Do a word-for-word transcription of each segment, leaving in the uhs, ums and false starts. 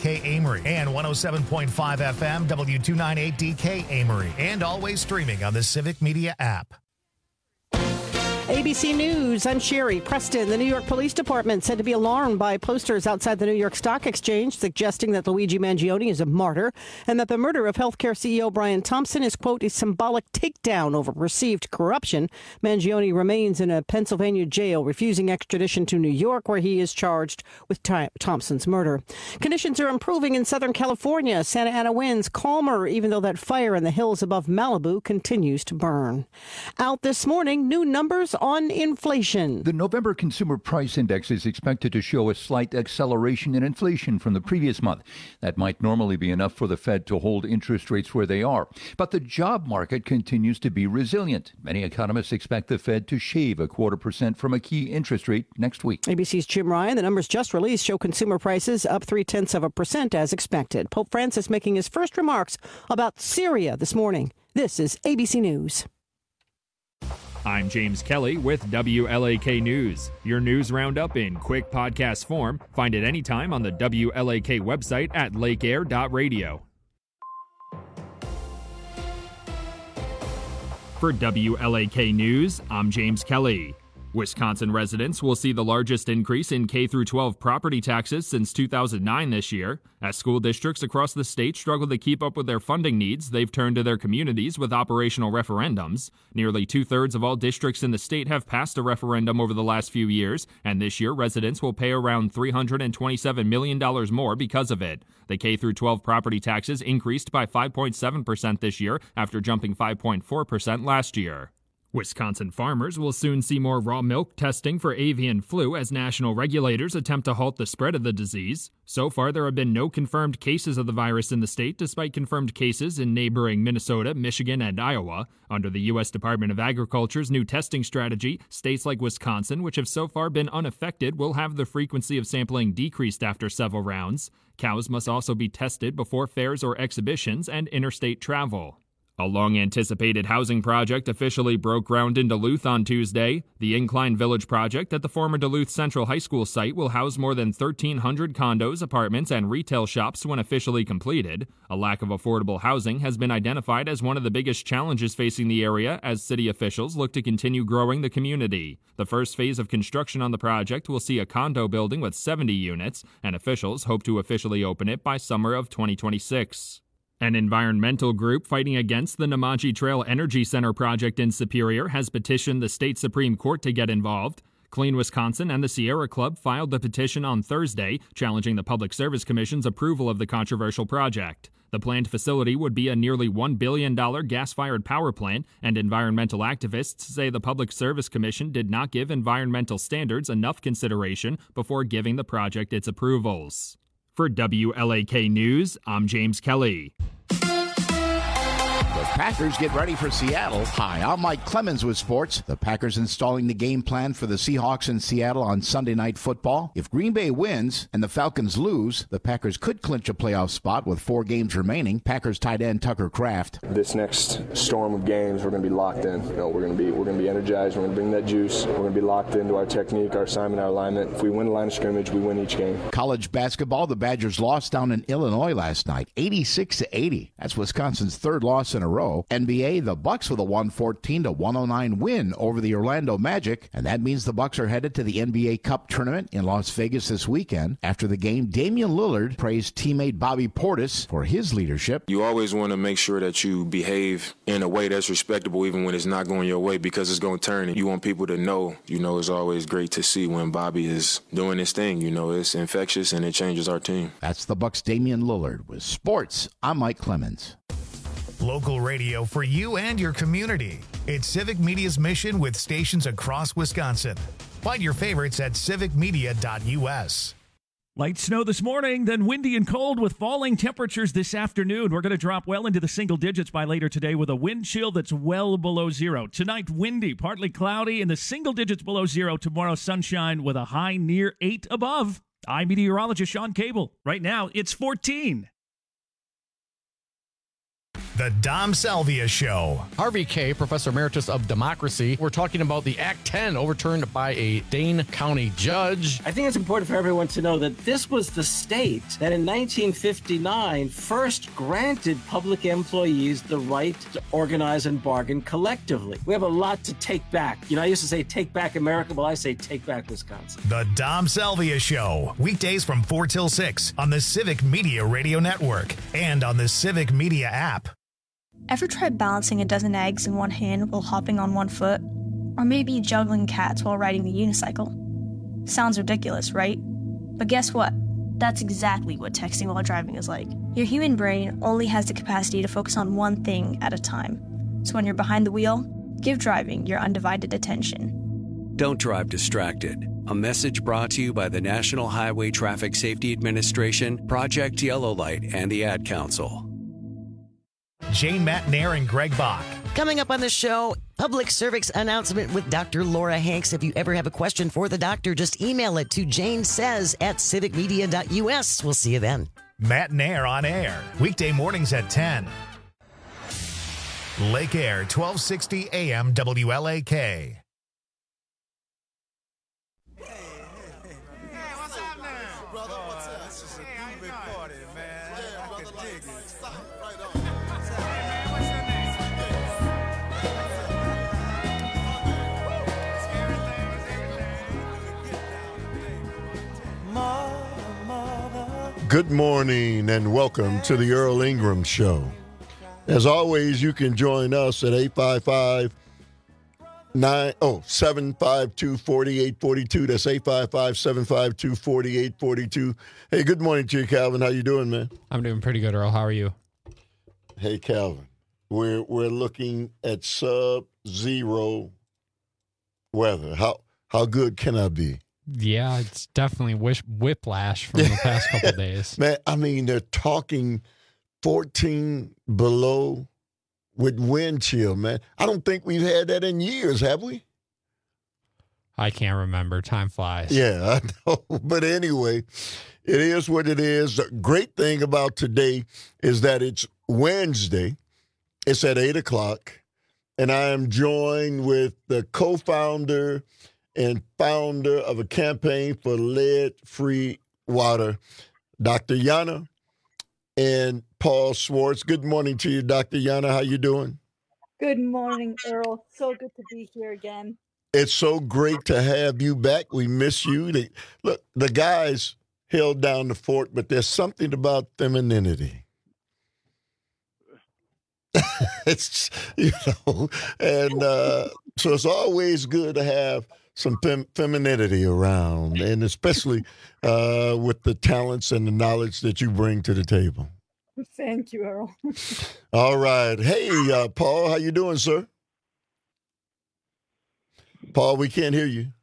K Amory and one oh seven point five F M W two ninety-eight D K Amory, and always streaming on the Civic Media app. A B C News, I'm Sherry Preston. The New York Police Department said to be alarmed by posters outside the New York Stock Exchange suggesting that Luigi Mangione is a martyr and that the murder of healthcare C E O Brian Thompson is, quote, a symbolic takedown over perceived corruption. Mangione remains in a Pennsylvania jail, refusing extradition to New York, where he is charged with Ty- Thompson's murder. Conditions are improving in Southern California. Santa Ana winds calmer, even though that fire in the hills above Malibu continues to burn. Out this morning, new numbers on inflation. The November Consumer Price Index is expected to show a slight acceleration in inflation from the previous month. That might normally be enough for the Fed to hold interest rates where they are. But the job market continues to be resilient. Many economists expect the Fed to shave a quarter percent from a key interest rate next week. A B C's Jim Ryan. The numbers just released show consumer prices up three-tenths of a percent as expected. Pope Francis making his first remarks about Syria this morning. This is A B C News. I'm James Kelly with W L A K News. Your news roundup in quick podcast form. Find it anytime on the W L A K website at lake air dot radio. For W L A K News, I'm James Kelly. Wisconsin residents will see the largest increase in K through twelve property taxes since two thousand nine this year. As school districts across the state struggle to keep up with their funding needs, they've turned to their communities with operational referendums. Nearly two-thirds of all districts in the state have passed a referendum over the last few years, and this year residents will pay around three hundred twenty-seven million dollars more because of it. The K through twelve property taxes increased by five point seven percent this year after jumping five point four percent last year. Wisconsin farmers will soon see more raw milk testing for avian flu as national regulators attempt to halt the spread of the disease. So far, there have been no confirmed cases of the virus in the state, despite confirmed cases in neighboring Minnesota, Michigan, and Iowa. Under the U S Department of Agriculture's new testing strategy, states like Wisconsin, which have so far been unaffected, will have the frequency of sampling decreased after several rounds. Cows must also be tested before fairs or exhibitions and interstate travel. A long-anticipated housing project officially broke ground in Duluth on Tuesday. The Incline Village project at the former Duluth Central High School site will house more than thirteen hundred condos, apartments, and retail shops when officially completed. A lack of affordable housing has been identified as one of the biggest challenges facing the area as city officials look to continue growing the community. The first phase of construction on the project will see a condo building with seventy units, and officials hope to officially open it by summer of twenty twenty-six. An environmental group fighting against the Nemadji Trail Energy Center project in Superior has petitioned the state Supreme Court to get involved. Clean Wisconsin and the Sierra Club filed the petition on Thursday, challenging the Public Service Commission's approval of the controversial project. The planned facility would be a nearly one billion dollars gas-fired power plant, and environmental activists say the Public Service Commission did not give environmental standards enough consideration before giving the project its approvals. For W L A K News, I'm James Kelly. The Packers get ready for Seattle. Hi, I'm Mike Clemens with sports. The Packers installing the game plan for the Seahawks in Seattle on Sunday Night Football. If Green Bay wins and the Falcons lose, the Packers could clinch a playoff spot with four games remaining. Packers tight end Tucker Kraft. This next storm of games, we're going to be locked in. You know, we're going to be we're going to be energized. We're going to bring that juice. We're going to be locked into our technique, our assignment, our alignment. If we win the line of scrimmage, we win each game. College basketball, the Badgers lost down in Illinois last night, eighty-six to eighty. That's Wisconsin's third loss in a row. N B A, the Bucks with a one fourteen to one oh nine win over the Orlando Magic, and that means the Bucks are headed to the N B A Cup tournament in Las Vegas this weekend. After the game, Damian Lillard praised teammate Bobby Portis for his leadership. You always want to make sure that you behave in a way that's respectable even when it's not going your way, because it's going to turn, and you want people to know. You know, it's always great to see when Bobby is doing his thing. You know, it's infectious and it changes our team. That's the Bucks' Damian Lillard. With sports, I'm Mike Clemens. Local radio for you and your community. It's Civic Media's mission with stations across Wisconsin. Find your favorites at civic media dot u s. Light snow this morning, then windy and cold with falling temperatures this afternoon. We're going to drop well into the single digits by later today with a wind chill that's well below zero. Tonight, windy, partly cloudy, in the single digits below zero. Tomorrow, sunshine with a high near eight above. I'm meteorologist Sean Cable. Right now, it's fourteen. The Dom Salvia Show. Harvey Kaye, Professor Emeritus of Democracy. We're talking about the Act ten overturned by a Dane County judge. I think it's important for everyone to know that this was the state that in nineteen fifty-nine first granted public employees the right to organize and bargain collectively. We have a lot to take back. You know, I used to say take back America. Well, I say take back Wisconsin. The Dom Salvia Show. Weekdays from four till six on the Civic Media Radio Network and on the Civic Media app. Ever tried balancing a dozen eggs in one hand while hopping on one foot? Or maybe juggling cats while riding the unicycle? Sounds ridiculous, right? But guess what? That's exactly what texting while driving is like. Your human brain only has the capacity to focus on one thing at a time. So when you're behind the wheel, give driving your undivided attention. Don't drive distracted. A message brought to you by the National Highway Traffic Safety Administration, Project Yellow Light, and the Ad Council. Jane Matnair and Greg Bach. Coming up on the show, public service announcement with Doctor Laura Hanks. If you ever have a question for the doctor, just email it to janesays at civic media dot u s. We'll see you then. Matnair on air, weekday mornings at ten. Lake Air, twelve sixty A M W L A K. Good morning and welcome to the Earl Ingram Show. As always, you can join us at eight five five, nine, oh, seven five two, four eight four two. That's eight five five, seven five two, four eight four two. Hey, good morning to you, Calvin. How you doing, man? I'm doing pretty good, Earl. How are you? Hey, Calvin. We're we're looking at sub-zero weather. How how good can I be? Yeah, it's definitely wish whiplash from the past couple of days. Man, I mean, they're talking fourteen below with wind chill, man. I don't think we've had that in years, have we? I can't remember. Time flies. Yeah, I know. But anyway, it is what it is. The great thing about today is that it's Wednesday. It's at eight o'clock, and I am joined with the co-founder and founder of a campaign for lead-free water, Doctor Yana and Paul Schwartz. Good morning to you, Doctor Yana. How you doing? Good morning, Earl. So good to be here again. It's so great to have you back. We miss you. They, look, the guys held down the fort, but there's something about femininity. It's, you know, and uh, so it's always good to have some fem- femininity around, and especially uh, with the talents and the knowledge that you bring to the table. Thank you, Earl. All right. Hey, uh, Paul, how you doing, sir? Paul, we can't hear you.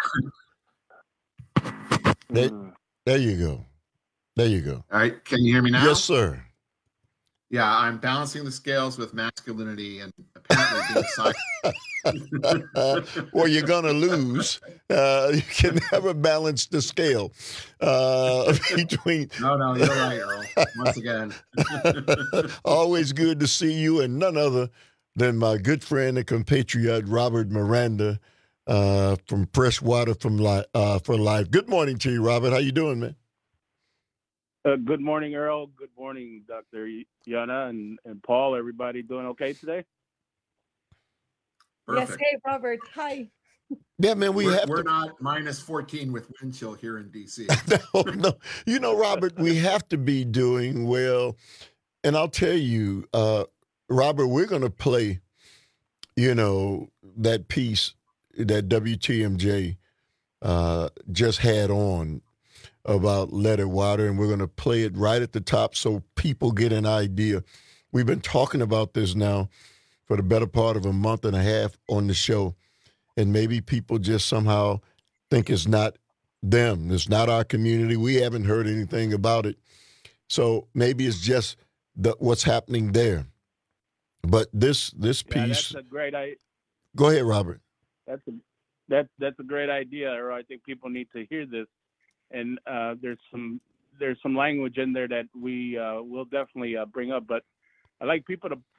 There, there you go. There you go. All right. Can you hear me now? Yes, sir. Yeah, I'm balancing the scales with masculinity and apparently being psych. Well, you're going to lose. Uh, you can never balance the scale uh, between. No, no, you're right, Earl. Once again. Always good to see you, and none other than my good friend and compatriot, Robert Miranda, uh, from Freshwater from Li- uh, for Life. Good morning to you, Robert. How you doing, man? Uh, good morning, Earl. Good morning, Doctor Yana and, and Paul. Everybody doing okay today? Perfect. Yes, hey, Robert. Hi. Yeah, man, we we're, have we're to... not minus fourteen with wind chill here in D C. no, no. You know, Robert, we have to be doing well. And I'll tell you, uh, Robert, we're going to play, you know, that piece that W T M J uh, just had on about leaded water, and we're going to play it right at the top so people get an idea. We've been talking about this now for the better part of a month and a half on the show, and maybe people just somehow think it's not them. It's not our community. We haven't heard anything about it. So maybe it's just the, what's happening there. But this this piece. Yeah, that's a great idea. Go ahead, Robert. That's a that that's a great idea, or I think people need to hear this. And uh, there's some there's some language in there that we uh, will definitely uh, bring up. But I'd like people to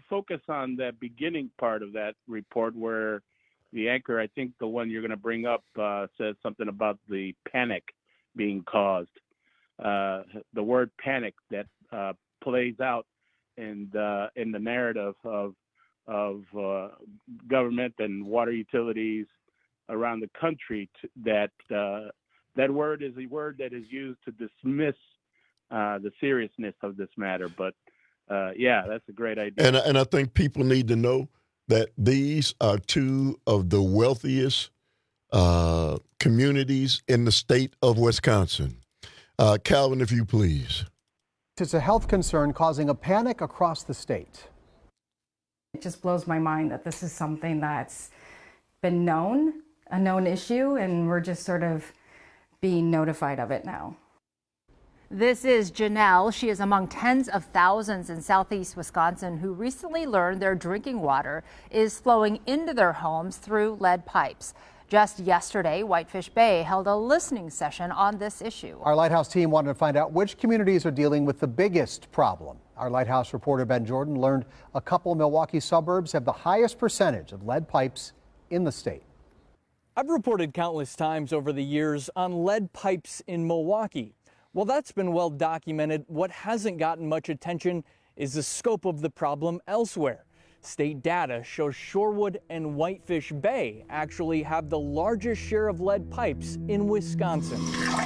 focus on that beginning part of that report where the anchor, I think the one you're going to bring up, uh, says something about the panic being caused. Uh, the word panic that uh, plays out in the, in the narrative of of uh, government and water utilities around the country. To, that uh, that word is a word that is used to dismiss uh, the seriousness of this matter. But uh, yeah, that's a great idea. And and I think people need to know that these are two of the wealthiest uh, communities in the state of Wisconsin. Uh, Calvin, if you please. It's a health concern causing a panic across the state. It just blows my mind that this is something that's been known, a known issue, and we're just sort of being notified of it now. This is Janelle. She is among tens of thousands in southeast Wisconsin who recently learned their drinking water is flowing into their homes through lead pipes. Just yesterday, Whitefish Bay held a listening session on this issue. Our Lighthouse team wanted to find out which communities are dealing with the biggest problem. Our Lighthouse reporter Ben Jordan learned a couple of Milwaukee suburbs have the highest percentage of lead pipes in the state. I've reported countless times over the years on lead pipes in Milwaukee. Well, that's been well documented. What hasn't gotten much attention is the scope of the problem elsewhere. State data shows Shorewood and Whitefish Bay actually have the largest share of lead pipes in Wisconsin.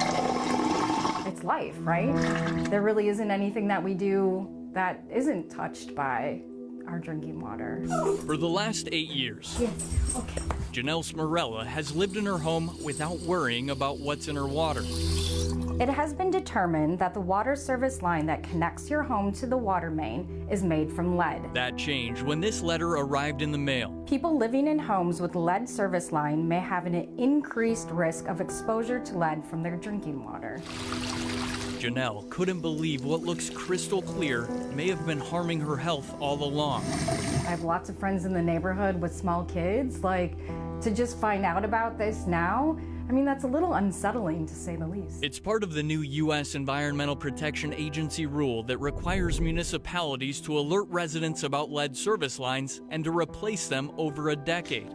It's life, right? There really isn't anything that we do that isn't touched by our drinking water. For the last eight years, yes. Okay. Janelle Smarella has lived in her home without worrying about what's in her water. It has been determined that the water service line that connects your home to the water main is made from lead. That changed when this letter arrived in the mail. People living in homes with lead service line may have an increased risk of exposure to lead from their drinking water. Janelle couldn't believe what looks crystal clear may have been harming her health all along. I have lots of friends in the neighborhood with small kids. Like, to just find out about this now, I mean, that's a little unsettling, to say the least. It's part of the new U S Environmental Protection Agency rule that requires municipalities to alert residents about lead service lines and to replace them over a decade.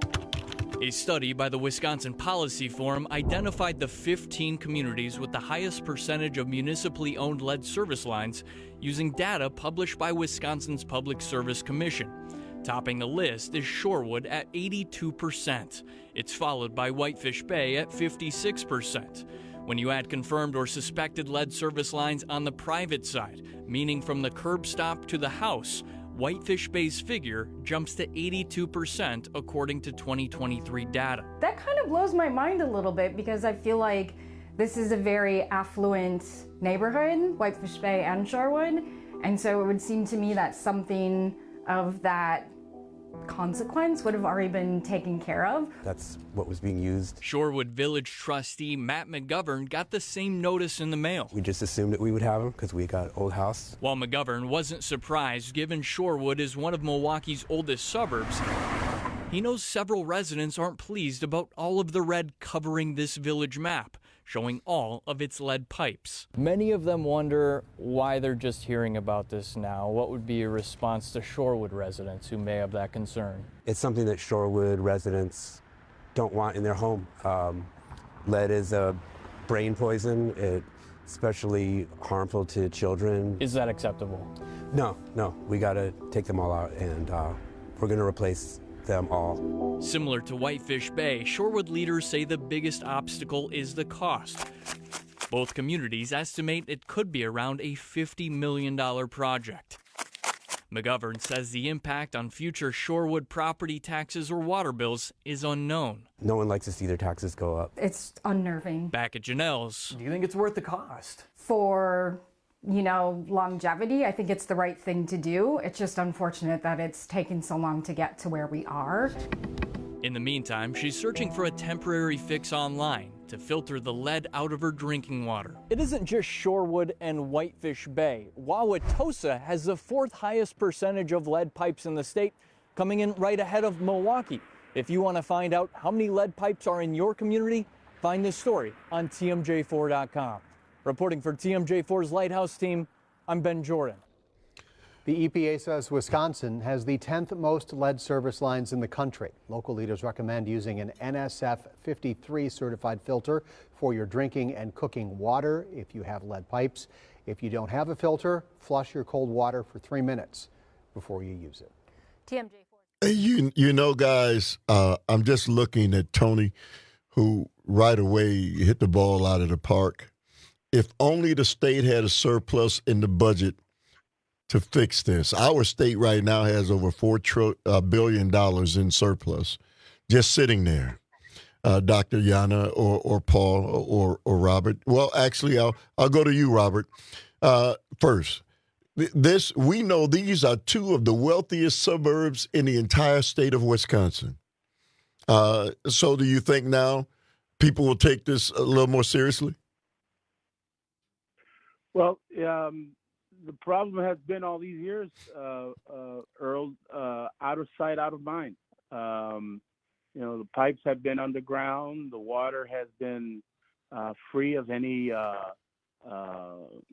A study by the Wisconsin Policy Forum identified the fifteen communities with the highest percentage of municipally owned lead service lines using data published by Wisconsin's Public Service Commission. Topping the list is Shorewood at eighty-two percent. It's followed by Whitefish Bay at fifty-six percent. When you add confirmed or suspected lead service lines on the private side, meaning from the curb stop to the house, Whitefish Bay's figure jumps to eighty-two percent according to twenty twenty-three data. That kind of blows my mind a little bit because I feel like this is a very affluent neighborhood, Whitefish Bay and Shorewood, and so it would seem to me that something of that consequence would have already been taken care of. That's what was being used. Shorewood Village trustee Matt McGovern got the same notice in the mail. We just assumed that we would have them because we got an old house. While McGovern wasn't surprised, given Shorewood is one of Milwaukee's oldest suburbs, he knows several residents aren't pleased about all of the red covering this village map, showing all of its lead pipes. Many of them wonder why they're just hearing about this now. What would be your response to Shorewood residents who may have that concern? It's something that Shorewood residents don't want in their home. Um, lead is a brain poison, it, especially harmful to children. Is that acceptable? No, no, we gotta take them all out and uh, we're gonna replace them all. Similar to Whitefish Bay, Shorewood leaders say the biggest obstacle is the cost. Both communities estimate it could be around a fifty million dollars project. McGovern says the impact on future Shorewood property taxes or water bills is unknown. No one likes to see their taxes go up. It's unnerving. Back at Janelle's. Do you think it's worth the cost? For, you know, longevity, I think it's the right thing to do. It's just unfortunate that it's taken so long to get to where we are. In the meantime, she's searching for a temporary fix online to filter the lead out of her drinking water. It isn't just Shorewood and Whitefish Bay. Wauwatosa has the fourth highest percentage of lead pipes in the state, coming in right ahead of Milwaukee. If you want to find out how many lead pipes are in your community, find this story on T M J four dot com. Reporting for T M J four's Lighthouse team, I'm Ben Jordan. The E P A says Wisconsin has the tenth most lead service lines in the country. Local leaders recommend using an N S F fifty-three certified filter for your drinking and cooking water if you have lead pipes. If you don't have a filter, flush your cold water for three minutes before you use it. T M J. Hey, you, you know, guys, uh, I'm just looking at Tony, who right away hit the ball out of the park. If only the state had a surplus in the budget to fix this. Our state right now has over four trillion uh, billion dollars in surplus, just sitting there. Uh, Doctor Yana or or Paul or or Robert. Well, actually, I'll I'll go to you, Robert. Uh, first, this we know these are two of the wealthiest suburbs in the entire state of Wisconsin. Uh, so, do you think now people will take this a little more seriously? Well, um, the problem has been all these years, uh, uh, Earl, uh, out of sight, out of mind. Um, you know, the pipes have been underground. The water has been uh, free of any uh, uh,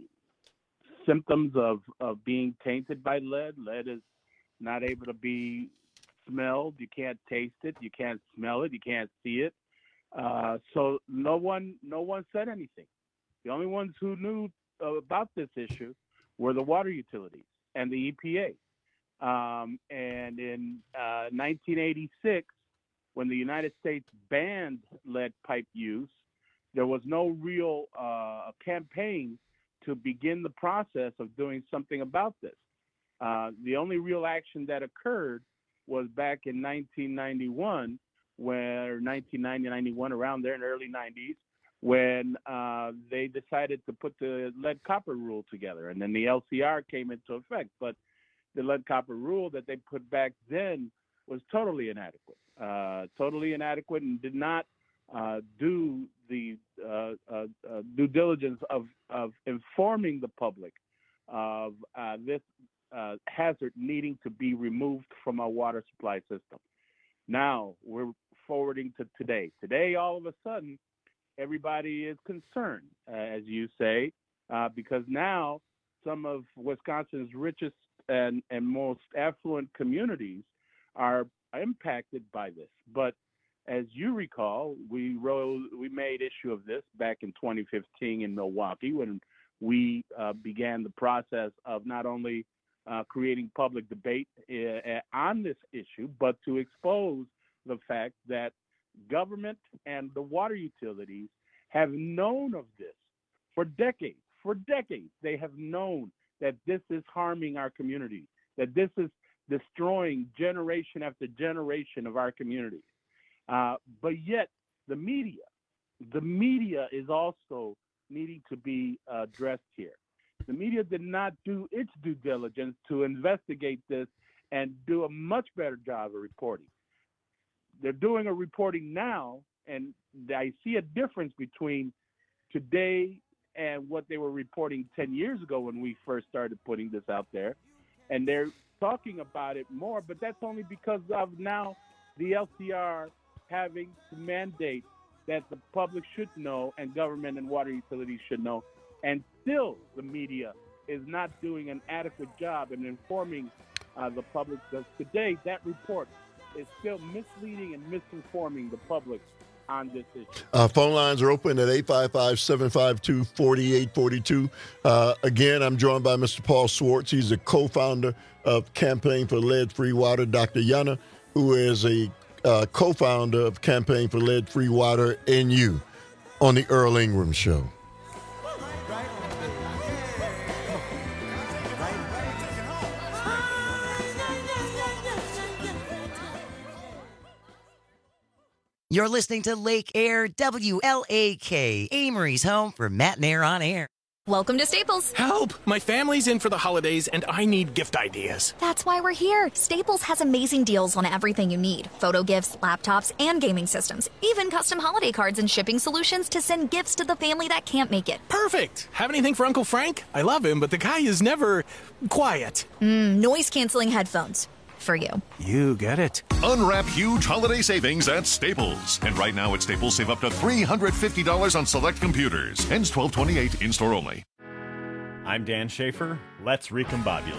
symptoms of, of being tainted by lead. Lead is not able to be smelled. You can't taste it. You can't smell it. You can't see it. Uh, so no one, no one said anything. The only ones who knew uh, about this issue were the water utilities and the E P A. Um, and in uh, nineteen eighty-six, when the United States banned lead pipe use, there was no real uh, campaign to begin the process of doing something about this. Uh, the only real action that occurred was back in nineteen ninety-one, where nineteen ninety, ninety-one, around there in the early nineties, when uh, they decided to put the lead copper rule together. And then the L C R came into effect. But the lead copper rule that they put back then was totally inadequate, uh, totally inadequate and did not uh, do the uh, uh, uh, due diligence of, of informing the public of uh, this uh, hazard needing to be removed from our water supply system. Now we're forwarding to today. Today, all of a sudden, everybody is concerned, uh, as you say, uh, because now some of Wisconsin's richest and, and most affluent communities are impacted by this. But as you recall, we wrote, we made issue of this back in twenty fifteen in Milwaukee when we uh, began the process of not only uh, creating public debate uh, on this issue, but to expose the fact that government and the water utilities have known of this for decades. For decades, they have known that this is harming our community, that this is destroying generation after generation of our communities. Uh, but yet, the media, the media is also needing to be addressed here. The media did not do its due diligence to investigate this and do a much better job of reporting. They're doing a reporting now, and I see a difference between today and what they were reporting ten years ago when we first started putting this out there. And they're talking about it more, but that's only because of now the L C R having to mandate that the public should know and government and water utilities should know. And still the media is not doing an adequate job in informing uh, the public. Because today, that report is still misleading and misinforming the public on this issue. Uh, phone lines are open at eight five five, seven five two, four eight four two. Uh, again, I'm joined by Mister Paul Swartz. He's a co-founder of Campaign for Lead-Free Water. Doctor Yana, who is a uh, co-founder of Campaign for Lead-Free Water, and you on the Earl Ingram Show. You're listening to Lake Air, W L A K, Amory's home for Matt and Air on Air. Welcome to Staples. Help! My family's in for the holidays and I need gift ideas. That's why we're here. Staples has amazing deals on everything you need. Photo gifts, laptops, and gaming systems. Even custom holiday cards and shipping solutions to send gifts to the family that can't make it. Perfect! Have anything for Uncle Frank? I love him, but the guy is never quiet. Mm, noise-canceling headphones. For you. You get it. Unwrap huge holiday savings at Staples. And right now at Staples, save up to three hundred fifty dollars on select computers. Ends twelve twenty-eight, in-store only. I'm Dan Schaefer. Let's recombobulate.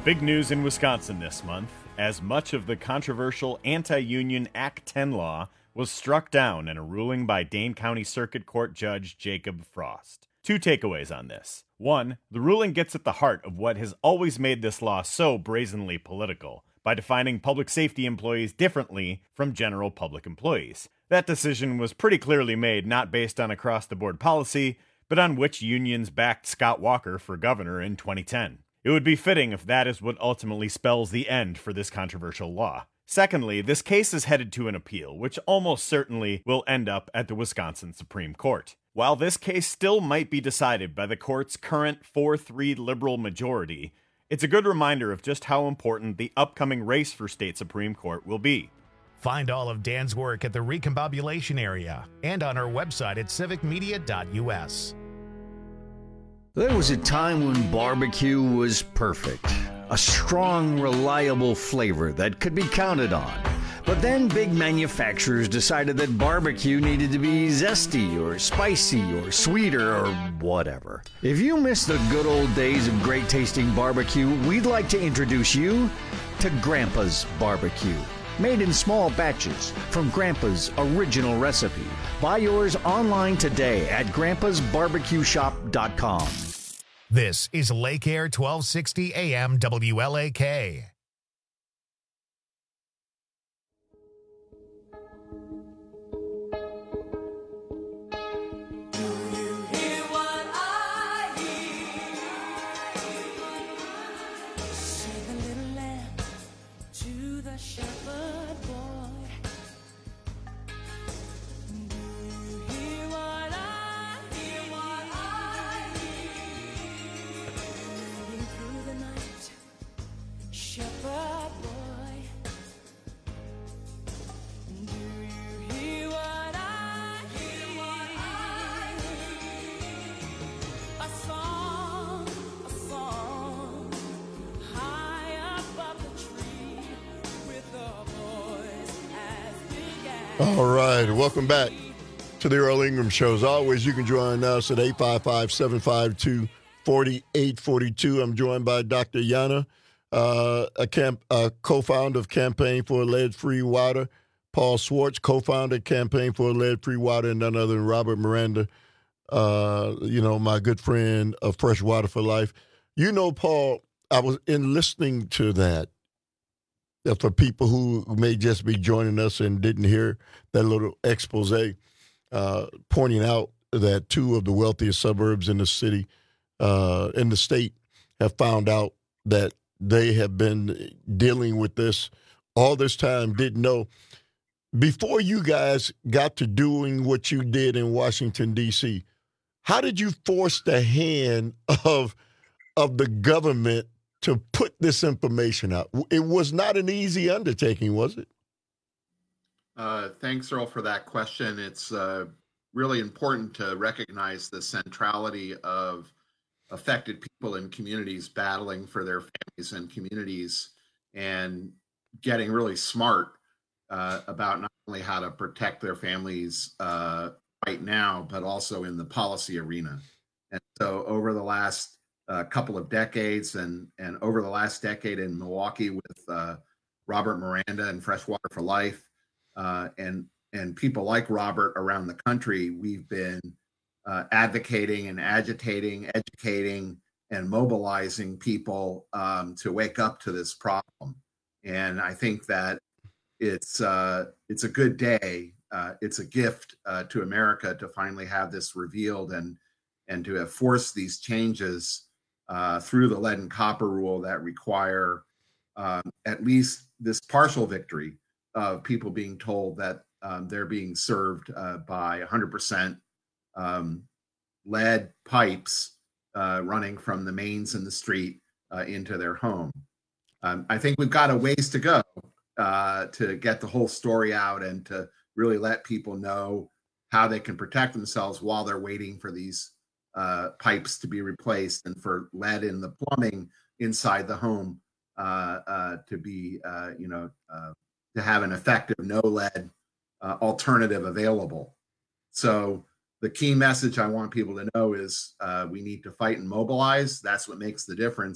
Big news in Wisconsin this month, as much of the controversial anti-union Act ten law was struck down in a ruling by Dane County Circuit Court Judge Jacob Frost. Two takeaways on this. One, the ruling gets at the heart of what has always made this law so brazenly political, by defining public safety employees differently from general public employees. That decision was pretty clearly made not based on across-the-board policy, but on which unions backed Scott Walker for governor in twenty ten. It would be fitting if that is what ultimately spells the end for this controversial law. Secondly, this case is headed to an appeal, which almost certainly will end up at the Wisconsin Supreme Court. While this case still might be decided by the court's current four three liberal majority, it's a good reminder of just how important the upcoming race for state Supreme Court will be. Find all of Dan's work at the Recombobulation area and on our website at civic media dot u s. There was a time when barbecue was perfect. A strong, reliable flavor that could be counted on. But then big manufacturers decided that barbecue needed to be zesty or spicy or sweeter or whatever. If you miss the good old days of great tasting barbecue, we'd like to introduce you to Grandpa's Barbecue. Made in small batches from Grandpa's original recipe. Buy yours online today at grandpas barbecue shop dot com. This is Lake Air twelve sixty A M W L A K. All right, welcome back to the Earl Ingram Show. As always, you can join us at eight five five, seven five two, four eight four two. I'm joined by Doctor Yana, uh, a, camp, a co-founder of Campaign for Lead-Free Water, Paul Swartz, co-founder of Campaign for Lead-Free Water, and none other than Robert Miranda, uh, you know, my good friend of Fresh Water for Life. You know, Paul, I was in listening to that. For people who may just be joining us and didn't hear that little expose, uh, pointing out that two of the wealthiest suburbs in the city, uh, in the state, have found out that they have been dealing with this all this time, didn't know. Before you guys got to doing what you did in Washington, D C, how did you force the hand of of the government to put this information out? It was not an easy undertaking, was it? Uh, thanks, Earl, for that question. It's uh, really important to recognize the centrality of affected people in communities battling for their families and communities and getting really smart uh, about not only how to protect their families uh, right now, but also in the policy arena. And so over the last a couple of decades and and over the last decade in Milwaukee with uh, Robert Miranda and Fresh Water for Life uh, and and people like Robert around the country, we've been uh, advocating and agitating, educating and mobilizing people um, to wake up to this problem. And I think that it's uh, it's a good day. Uh, it's a gift uh, to America to finally have this revealed and and to have forced these changes Uh, through the lead and copper rule that require um, at least this partial victory of people being told that um, they're being served uh, by one hundred percent um, lead pipes uh, running from the mains in the street uh, into their home. Um, I think we've got a ways to go uh, to get the whole story out and to really let people know how they can protect themselves while they're waiting for these Uh, pipes to be replaced and for lead in the plumbing inside the home uh, uh, to be, uh, you know, uh, to have an effective no lead uh, alternative available. So the key message I want people to know is uh, we need to fight and mobilize. That's what makes the difference.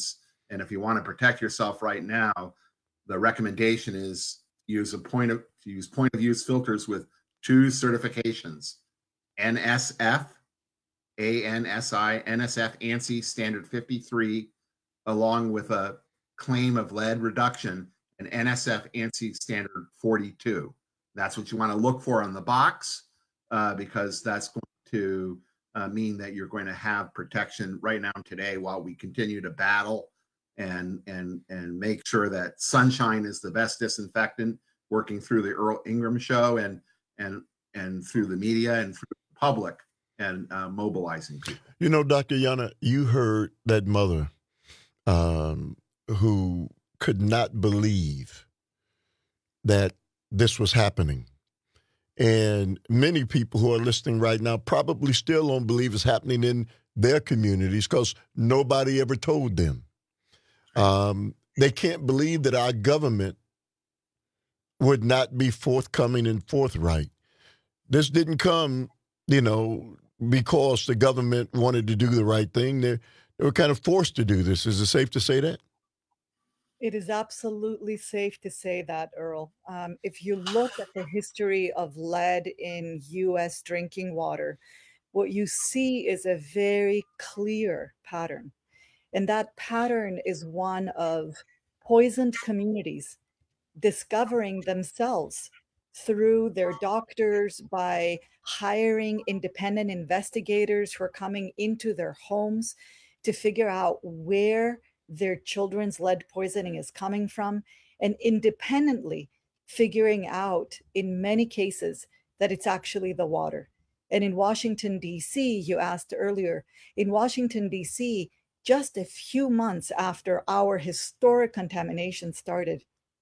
And if you want to protect yourself right now, the recommendation is use a point of use point of use filters with two certifications: N S F, A N S I, N S F ANSI standard fifty-three, along with a claim of lead reduction, and N S F ANSI standard forty-two. That's what you want to look for on the box, uh, because that's going to uh, mean that you're going to have protection right now today while we continue to battle and and and make sure that sunshine is the best disinfectant, working through the Earl Ingram show and and and through the media and through the public and uh, mobilizing people. You know, Doctor Yana, you heard that mother um, who could not believe that this was happening. And many people who are listening right now probably still don't believe it's happening in their communities because nobody ever told them. Um, they can't believe that our government would not be forthcoming and forthright. This didn't come, you know, because the government wanted to do the right thing. They, they were kind of forced to do this. Is it safe to say that? It is absolutely safe to say that, Earl. Um, if you look at the history of lead in U S drinking water, what you see is a very clear pattern. And that pattern is one of poisoned communities discovering themselves through their doctors, by hiring independent investigators who are coming into their homes to figure out where their children's lead poisoning is coming from, and independently figuring out, in many cases, that it's actually the water. And in Washington, D C, you asked earlier, in Washington, D C, just a few months after our historic contamination started,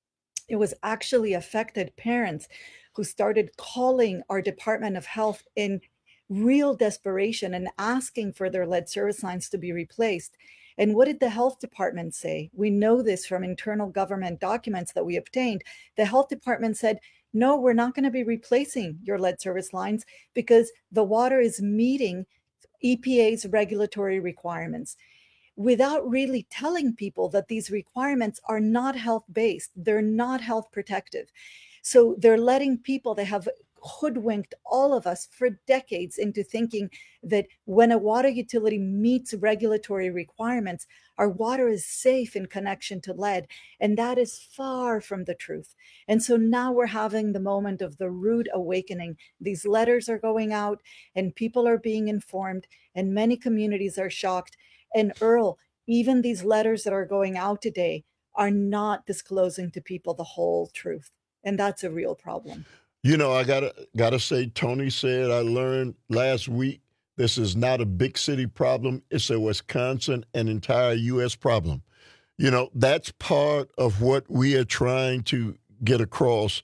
it was actually affected parents who started calling our Department of Health in real desperation and asking for their lead service lines to be replaced. And what did the health department say? We know this from internal government documents that we obtained. The health department said, no, we're not going to be replacing your lead service lines because the water is meeting E P A's regulatory requirements, without really telling people that these requirements are not health-based. They're not health protective. So they're letting people, they have hoodwinked all of us for decades into thinking that when a water utility meets regulatory requirements, our water is safe in connection to lead. And that is far from the truth. And so now we're having the moment of the rude awakening. These letters are going out and people are being informed, and many communities are shocked. And Earl, even these letters that are going out today are not disclosing to people the whole truth. And that's a real problem. You know, I gotta gotta say, Tony said, I learned last week, this is not a big city problem. It's a Wisconsin and entire U S problem. You know, that's part of what we are trying to get across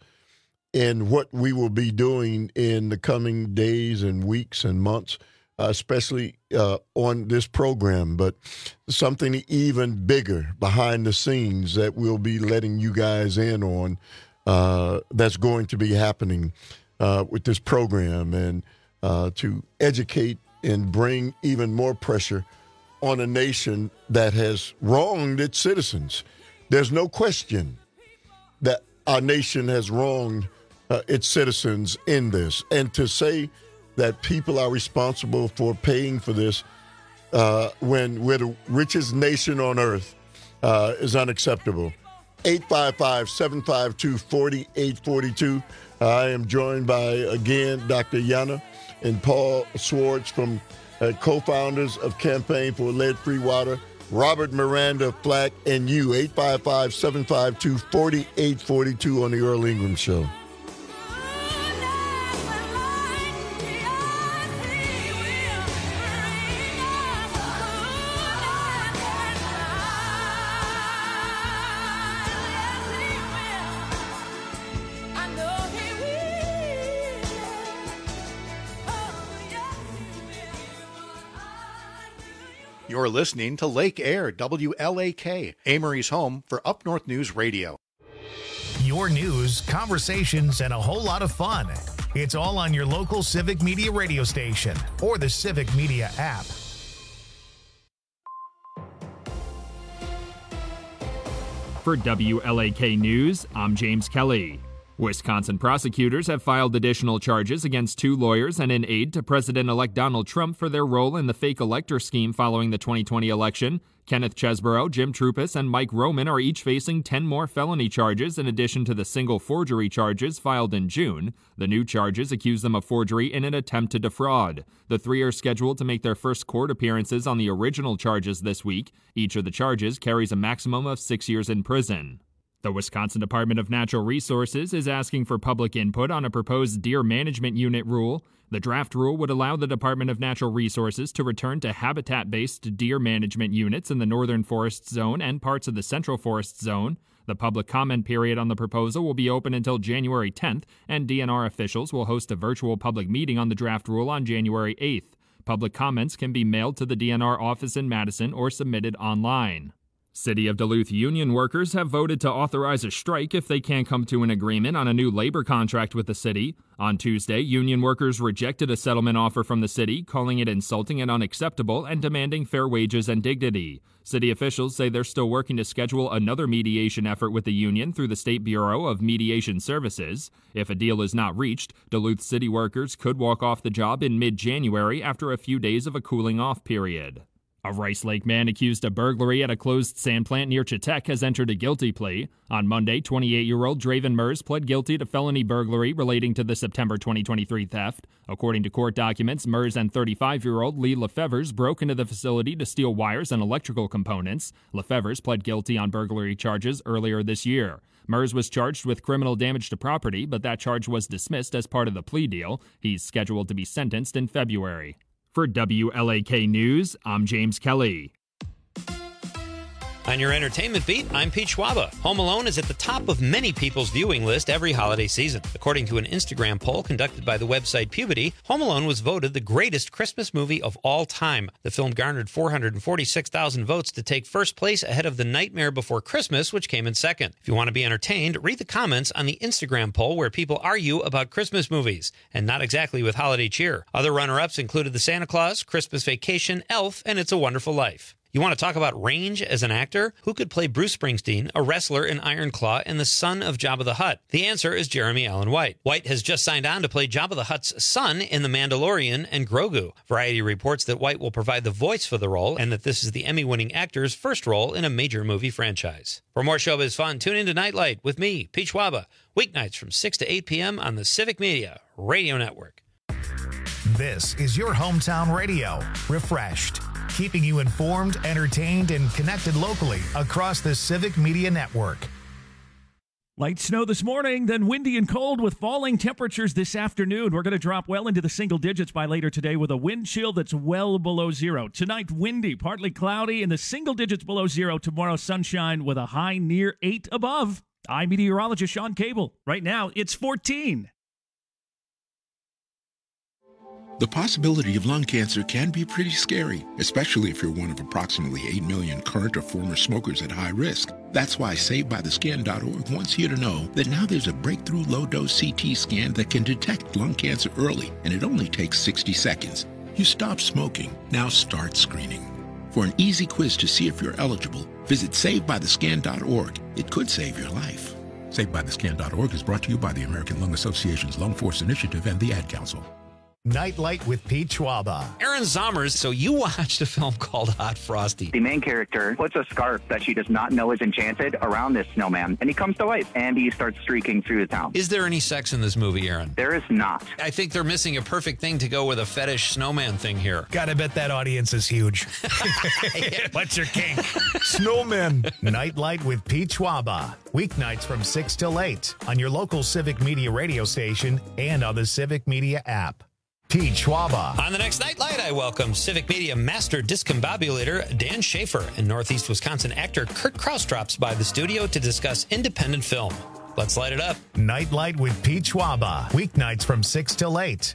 and what we will be doing in the coming days and weeks and months, uh, especially uh, on this program. But something even bigger behind the scenes that we'll be letting you guys in on. Uh, that's going to be happening uh, with this program, and uh, to educate and bring even more pressure on a nation that has wronged its citizens. There's no question that our nation has wronged uh, its citizens in this. And to say that people are responsible for paying for this uh, when we're the richest nation on earth uh, is unacceptable. eight five five, seven five two, four eight four two. I am joined by, again, Doctor Yana and Paul Swartz, from uh, co-founders of Campaign for Lead-Free Water, Robert Miranda Flack, and you, eight five five, seven five two, four eight four two on the Earl Ingram Show. You're listening to Lake Air, W L A K, Amory's home for Up North News Radio. Your news, conversations, and a whole lot of fun. It's all on your local Civic Media radio station or the Civic Media app. For W L A K News, I'm James Kelly. Wisconsin prosecutors have filed additional charges against two lawyers and an aide to President-elect Donald Trump for their role in the fake elector scheme following the twenty twenty election. Kenneth Chesborough, Jim Trupis, and Mike Roman are each facing ten more felony charges in addition to the single forgery charges filed in June. The new charges accuse them of forgery in an attempt to defraud. The three are scheduled to make their first court appearances on the original charges this week. Each of the charges carries a maximum of six years in prison. The Wisconsin Department of Natural Resources is asking for public input on a proposed deer management unit rule. The draft rule would allow the Department of Natural Resources to return to habitat-based deer management units in the Northern Forest Zone and parts of the Central Forest Zone. The public comment period on the proposal will be open until January tenth, and D N R officials will host a virtual public meeting on the draft rule on January eighth. Public comments can be mailed to the D N R office in Madison or submitted online. City of Duluth union workers have voted to authorize a strike if they can't come to an agreement on a new labor contract with the city. On Tuesday, union workers rejected a settlement offer from the city, calling it insulting and unacceptable and demanding fair wages and dignity. City officials say they're still working to schedule another mediation effort with the union through the State Bureau of Mediation Services. If a deal is not reached, Duluth city workers could walk off the job in mid-January after a few days of a cooling-off period. A Rice Lake man accused of burglary at a closed sand plant near Chetek has entered a guilty plea. On Monday, twenty-eight-year-old Draven Mers pled guilty to felony burglary relating to the September twenty twenty-three theft. According to court documents, Mers and thirty-five-year-old Lee Lefevers broke into the facility to steal wires and electrical components. Lefevers pled guilty on burglary charges earlier this year. Mers was charged with criminal damage to property, but that charge was dismissed as part of the plea deal. He's scheduled to be sentenced in February. For W L A K News, I'm James Kelly. On your entertainment beat, I'm Pete Schwaba. Home Alone is at the top of many people's viewing list every holiday season. According to an Instagram poll conducted by the website Puberty, Home Alone was voted the greatest Christmas movie of all time. The film garnered four hundred forty-six thousand votes to take first place ahead of The Nightmare Before Christmas, which came in second. If you want to be entertained, read the comments on the Instagram poll where people argue about Christmas movies, and not exactly with holiday cheer. Other runner-ups included The Santa Claus, Christmas Vacation, Elf, and It's a Wonderful Life. You want to talk about range as an actor? Who could play Bruce Springsteen, a wrestler in Iron Claw, and the son of Jabba the Hutt? The answer is Jeremy Allen White. White has just signed on to play Jabba the Hutt's son in The Mandalorian and Grogu. Variety reports that White will provide the voice for the role and that this is the Emmy-winning actor's first role in a major movie franchise. For more showbiz fun, tune in to Nightlight with me, Pete Schwaba, weeknights from six to eight p.m. on the Civic Media Radio Network. This is your hometown radio, refreshed, keeping you informed, entertained, and connected locally across the Civic Media Network. Light snow this morning, then windy and cold with falling temperatures this afternoon. We're going to drop well into the single digits by later today with a wind chill that's well below zero. Tonight, windy, partly cloudy, in the single digits below zero. Tomorrow, sunshine with a high near eight above. I'm meteorologist Sean Cable. Right now, it's fourteen. The possibility of lung cancer can be pretty scary, especially if you're one of approximately eight million current or former smokers at high risk. That's why Saved By The Scan dot org wants you to know that now there's a breakthrough low-dose C T scan that can detect lung cancer early, and it only takes sixty seconds. You stop smoking, now start screening. For an easy quiz to see if you're eligible, visit Saved By The Scan dot org. It could save your life. Saved By The Scan dot org is brought to you by the American Lung Association's Lung Force Initiative and the Ad Council. Nightlight with Pete Schwaba. Aaron Zommers, so you watched a film called Hot Frosty. The main character puts a scarf that she does not know is enchanted around this snowman, and he comes to life, and he starts streaking through the town. Is there any sex in this movie, Aaron? There is not. I think they're missing a perfect thing to go with a fetish snowman thing here. Gotta bet that audience is huge. What's your kink? Snowmen. Nightlight with Pete Schwaba. Weeknights from six till eight on your local Civic Media radio station and on the Civic Media app. Pete Schwaba. On the next Nightlight, I welcome Civic Media Master Discombobulator Dan Schaefer and Northeast Wisconsin actor Kurt Kraus drops by the studio to discuss independent film. Let's light it up. Nightlight with Pete Schwaba. Weeknights from six till eight.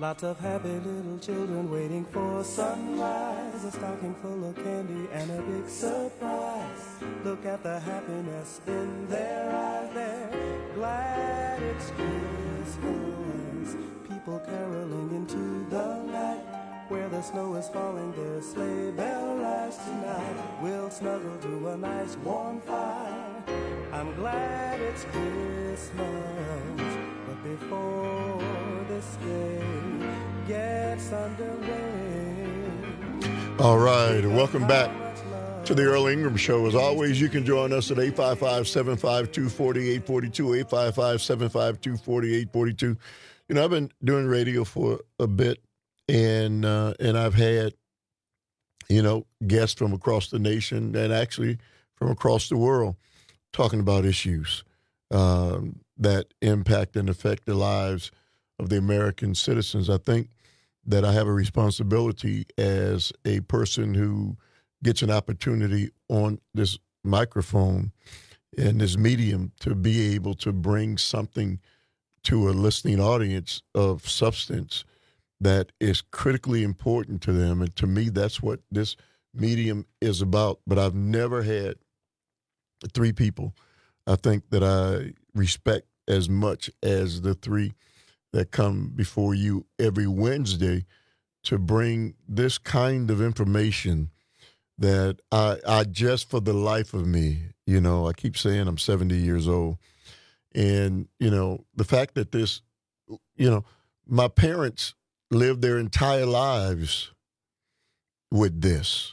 Lots of happy little children waiting for sunrise. A stocking full of candy and a big surprise. Look at the happiness in their eyes. They're glad it's Christmas. People caroling into the night. Where the snow is falling, their sleigh bell rides tonight. We'll snuggle to a nice warm fire. I'm glad it's Christmas. But before this day gets underway. All right, welcome back to the Earl Ingram Show. As always, you can join us at eight five five, seven five two, four eight four two, eight five five, seven five two, four eight four two. You know, I've been doing radio for a bit, and uh, and I've had, you know, guests from across the nation and actually from across the world talking about issues um, that impact and affect the lives of the American citizens. I think that I have a responsibility as a person who gets an opportunity on this microphone and this medium to be able to bring something to a listening audience of substance that is critically important to them. And to me, that's what this medium is about. But I've never had three people I think that I respect as much as the three that come before you every Wednesday to bring this kind of information that I, I just for the life of me, you know, I keep saying I'm seventy years old. And, you know, the fact that this, you know, my parents lived their entire lives with this,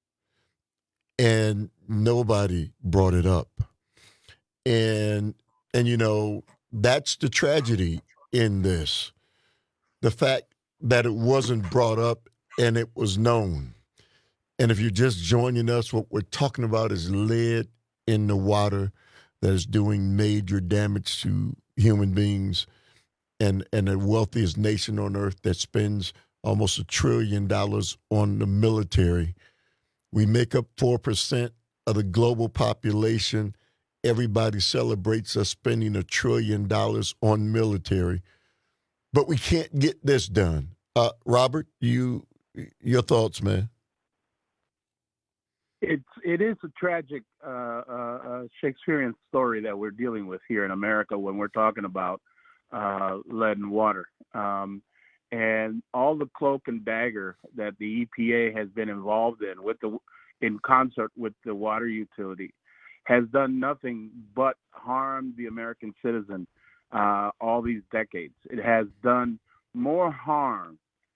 and nobody brought it up. And, and you know, that's the tragedy in this. The fact that it wasn't brought up and it was known. And if you're just joining us, what we're talking about is lead in the water that is doing major damage to human beings, and, and the wealthiest nation on earth that spends almost a trillion dollars on the military. We make up four percent of the global population. Everybody celebrates us spending a trillion dollars on military, but we can't get this done. Uh, Robert, you, your thoughts, man? It's it is a tragic uh, uh, Shakespearean story that we're dealing with here in America when we're talking about uh, lead and water, um, and all the cloak and dagger that the E P A has been involved in with the in concert with the water utility has done nothing but harm the American citizen uh, all these decades. It has done more harm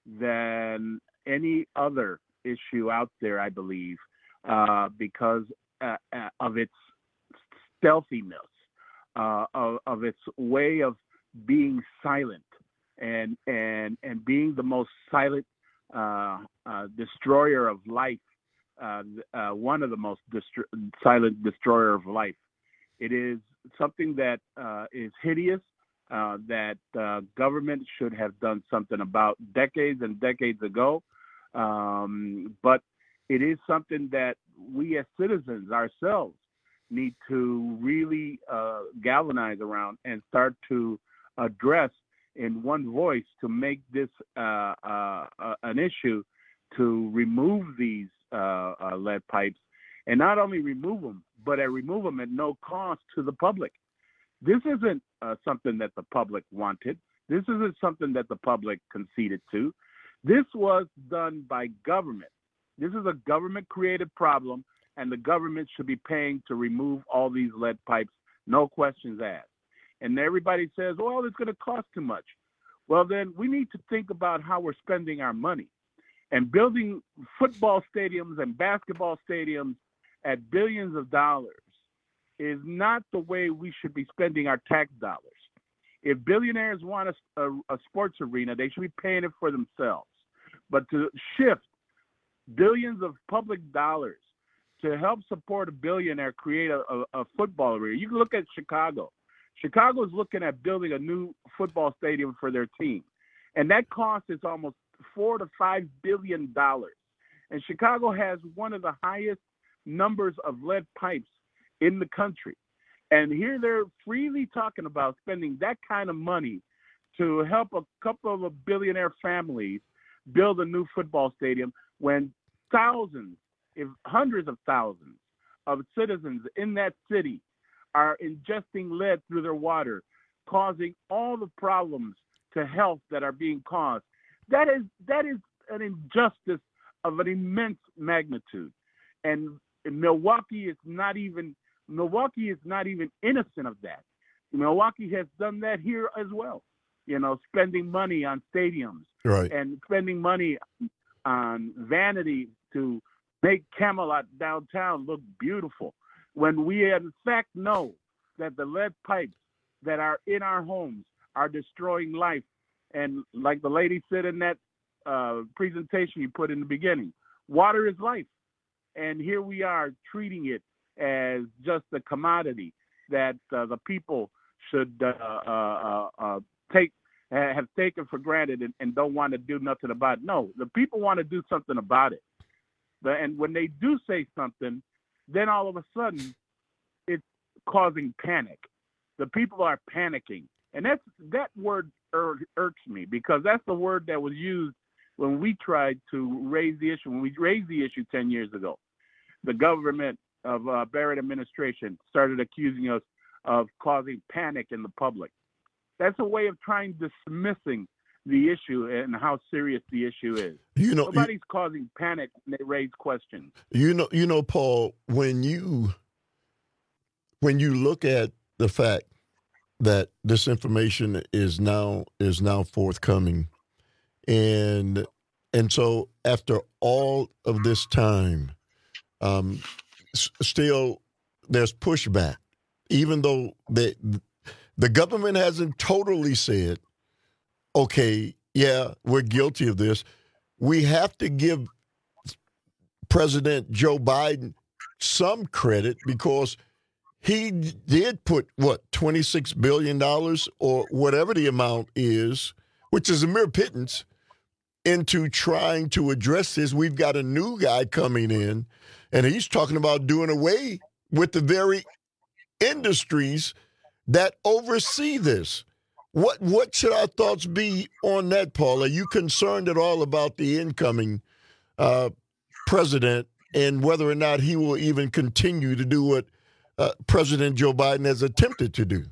than any other issue out there, I believe, uh, because uh, uh, of its stealthiness, uh, of, of its way of being silent and and and being the most silent uh, uh, destroyer of life. Uh, uh, one of the most destro- silent destroyer of life. It is something that uh, is hideous, uh, that uh, government should have done something about decades and decades ago. Um, but it is something that we as citizens ourselves need to really uh, galvanize around and start to address in one voice to make this uh, uh, uh, an issue to remove these Uh, uh, lead pipes, and not only remove them, but uh, remove them at no cost to the public. This isn't uh, something that the public wanted. This isn't something that the public conceded to. This was done by government. This is a government-created problem, and the government should be paying to remove all these lead pipes, no questions asked. And everybody says, well, it's going to cost too much. Well, then we need to think about how we're spending our money. And building football stadiums and basketball stadiums at billions of dollars is not the way we should be spending our tax dollars. If billionaires want a, a, a sports arena, they should be paying it for themselves. But to shift billions of public dollars to help support a billionaire create a, a, a football arena. You can look at Chicago. Chicago is looking at building a new football stadium for their team. And that cost is almost four to five billion dollars. And Chicago has one of the highest numbers of lead pipes in the country. And here they're freely talking about spending that kind of money to help a couple of billionaire families build a new football stadium when thousands, if hundreds of thousands of citizens in that city are ingesting lead through their water, causing all the problems to health that are being caused. That is that is an injustice of an immense magnitude. And Milwaukee is not even Milwaukee is not even innocent of that. Milwaukee has done that here as well. You know, spending money on stadiums, right, and spending money on vanity to make Camelot downtown look beautiful, when we in fact know that the lead pipes that are in our homes are destroying life. And like the lady said in that uh, presentation you put in the beginning, water is life. And here we are treating it as just a commodity that uh, the people should uh, uh, uh, take have taken for granted and, and don't want to do nothing about it. No, the people want to do something about it. The, and when they do say something, then all of a sudden it's causing panic. The people are panicking. And that's that word ir- irks me, because that's the word that was used when we tried to raise the issue, when we raised the issue ten years ago. The government of uh, Barrett administration started accusing us of causing panic in the public. That's a way of trying dismissing the issue and how serious the issue is. You know, Nobody's you, causing panic when they raise questions. You know, you know, Paul, when you when you look at the fact that this information is now is now forthcoming, and and so after all of this time, um, s- still there's pushback, even though the the government hasn't totally said, okay, yeah, we're guilty of this. We have to give President Joe Biden some credit, because he did put, what, twenty-six billion dollars or whatever the amount is, which is a mere pittance, into trying to address this. We've got a new guy coming in, and he's talking about doing away with the very industries that oversee this. What what should our thoughts be on that, Paul? Are you concerned at all about the incoming uh, president and whether or not he will even continue to do what uh, President Joe Biden has attempted to do?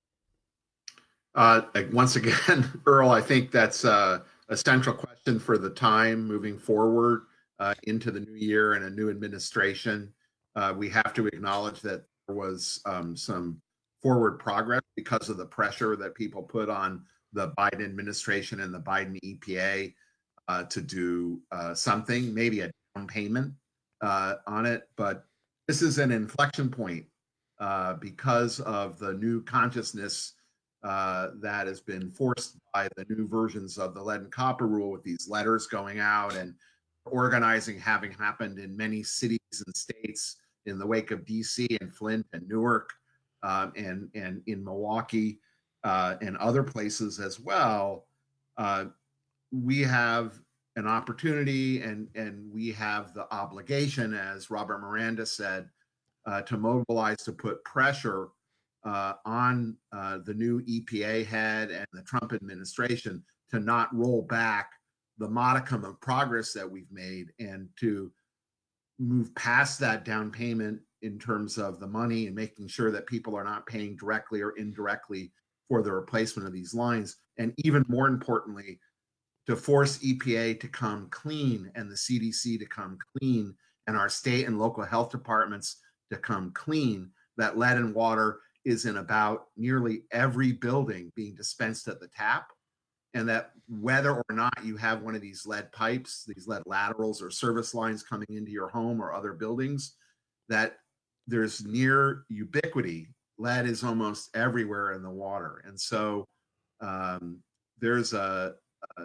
Uh, once again, Earl, I think that's uh, a central question for the time moving forward uh, into the new year and a new administration. Uh, we have to acknowledge that there was um, some forward progress because of the pressure that people put on the Biden administration and the Biden E P A uh, to do uh, something, maybe a down payment uh, on it. But this is an inflection point uh, because of the new consciousness uh, that has been forced by the new versions of the lead and copper rule, with these letters going out and organizing having happened in many cities and states in the wake of D C and Flint and Newark. Uh, and and in Milwaukee uh, and other places as well, uh, we have an opportunity and and we have the obligation, as Robert Miranda said, uh, to mobilize to put pressure uh, on uh, the new E P A head and the Trump administration to not roll back the modicum of progress that we've made, and to move past that down payment in terms of the money and making sure that people are not paying directly or indirectly for the replacement of these lines. And even more importantly, to force E P A to come clean and the C D C to come clean and our state and local health departments to come clean. That lead and water is in about nearly every building being dispensed at the tap. And that whether or not you have one of these lead pipes, these lead laterals or service lines coming into your home or other buildings, that there's near ubiquity. Lead is almost everywhere in the water. And so um, there's a, a,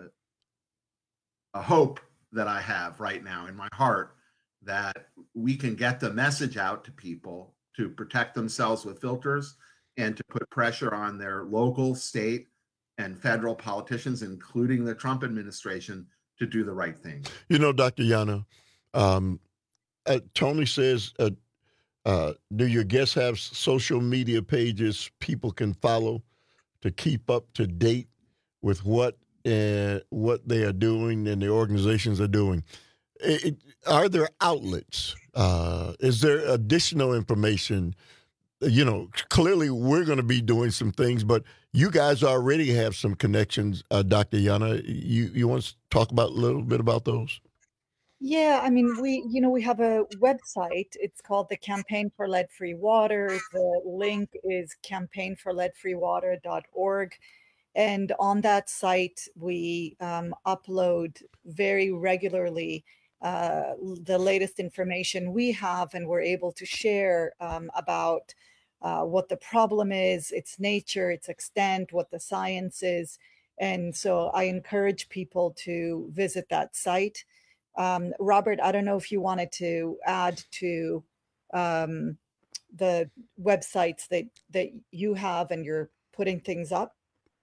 a hope that I have right now in my heart that we can get the message out to people to protect themselves with filters and to put pressure on their local, state, and federal politicians, including the Trump administration, to do the right thing. You know, Doctor Yana, um, uh, Tony says, uh, uh, do your guests have social media pages people can follow to keep up to date with what uh, what they are doing and the organizations are doing. It, it, are there outlets? Uh, is there additional information? You know, clearly we're going to be doing some things, but you guys already have some connections. Uh, Doctor Yana, you, you want to talk about a little bit about those? Yeah, I mean, we, you know, we have a website. It's called the Campaign for Lead-Free Water. The link is campaign for lead free water dot org. And on that site, we um, upload very regularly uh, the latest information we have, and we're able to share um, about uh, what the problem is, its nature, its extent, what the science is. And so I encourage people to visit that site. Um, Robert, I don't know if you wanted to add to um, the websites that, that you have and you're putting things up.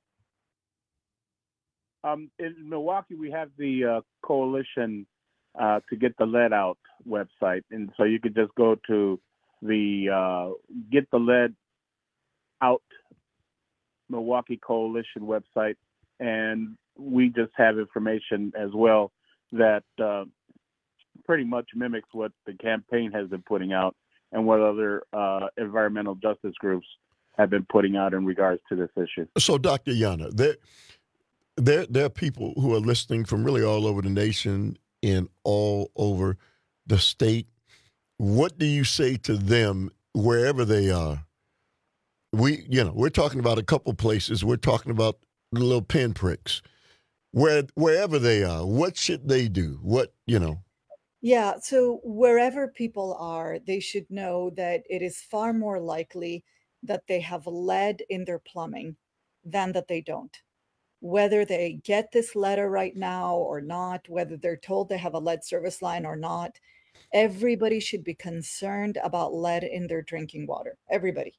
Um, in Milwaukee, we have the uh, Coalition uh, to Get the Lead Out website. And so you could just go to the uh, Get the Lead Out Milwaukee Coalition website, and we just have information as well that uh, pretty much mimics what the campaign has been putting out and what other uh, environmental justice groups have been putting out in regards to this issue. So, Doctor Yana, there, there, there are people who are listening from really all over the nation and all over the state. What do you say to them wherever they are? We, you know, we're talking about a couple places. We're talking about little pinpricks. Where, wherever they are, what should they do? What, you know? Yeah, so wherever people are, they should know that it is far more likely that they have lead in their plumbing than that they don't. Whether they get this letter right now or not, whether they're told they have a lead service line or not, everybody should be concerned about lead in their drinking water. Everybody.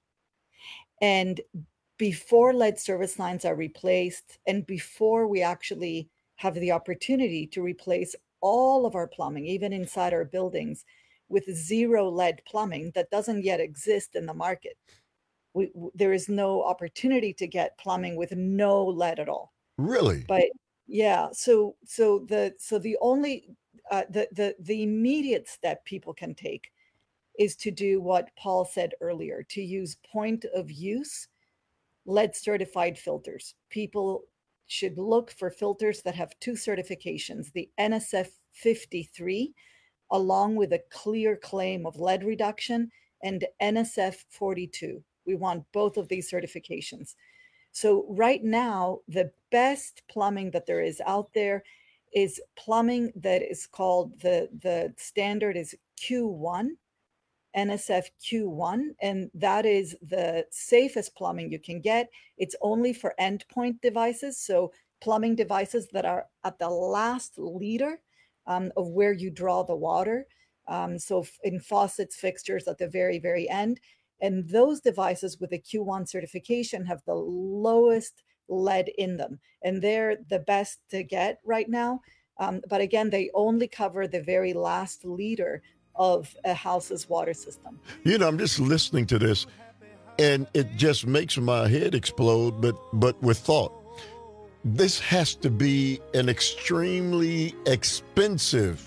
And before lead service lines are replaced, and before we actually have the opportunity to replace all of our plumbing, even inside our buildings, with zero lead plumbing that doesn't yet exist in the market. We, w- there is no opportunity to get plumbing with no lead at all. Really? But yeah, so so the so the only uh, the the the immediate step people can take is to do what Paul said earlier, to use point of use lead certified filters. People should look for filters that have two certifications, the N S F fifty-three, along with a clear claim of lead reduction, and N S F forty-two. We want both of these certifications. So right now, the best plumbing that there is out there is plumbing that is called, the, the standard is Q one. N S F Q one, and that is the safest plumbing you can get. It's only for endpoint devices, so plumbing devices that are at the last liter um, of where you draw the water. Um, so in faucets, fixtures at the very, very end. And those devices with the Q one certification have the lowest lead in them, and they're the best to get right now. Um, but again, they only cover the very last liter of a house's water system. You know, I'm just listening to this, and it just makes my head explode, but but with thought. This has to be an extremely expensive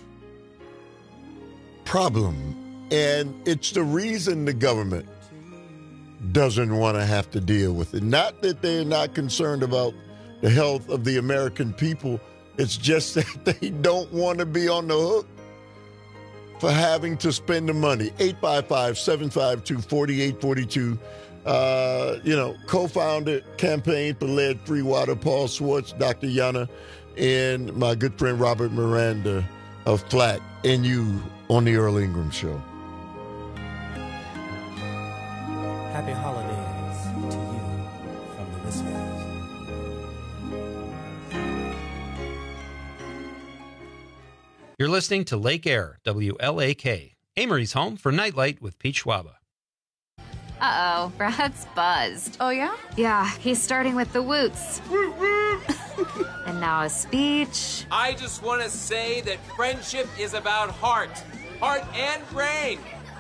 problem, and it's the reason the government doesn't want to have to deal with it. Not that they're not concerned about the health of the American people. It's just that they don't want to be on the hook for having to spend the money. eight five five, seven five two, four eight four two. Uh, you know, co-founder, Campaign for Lead-Free Water, Paul Schwartz, Doctor Yana, and my good friend Robert Miranda of Flat, and you on the Earl Ingram Show. Happy holidays to you from the listeners. You're listening to Lake Air, W L A K, Amory's home for Nightlight with Pete Schwaba. Uh-oh, Brad's buzzed. Oh, yeah? Yeah, he's starting with the woots. And now a speech. I just want to say that friendship is about heart. Heart and brain.